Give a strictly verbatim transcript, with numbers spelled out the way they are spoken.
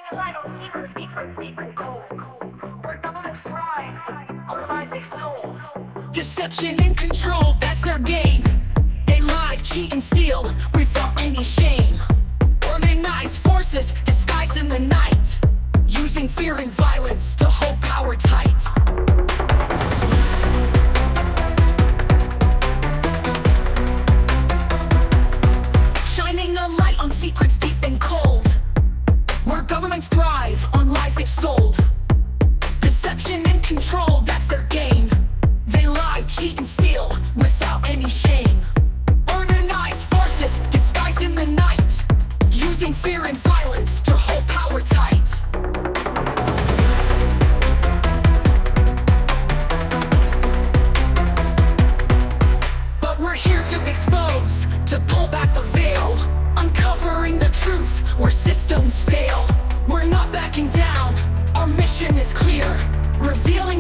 a light on secret, secret, secret gold. Where governments thrive on the lies they sold. Deception and control, that's their game. They lie, cheat, and steal without any shame. Organized forces disguised in the night, using fear and violence to hold power tight. Shining a light on secrets deep and cold, where governments thrive on lies they've sold. Deception and control, that's their game. They lie, cheat, and steal without any shame. Organized forces disguised in the night, using fear and violence to hold power tight. But we're here to expose, to pull back the veil, uncovering the truth where systems fail. We're not backing down, our mission is clear, revealing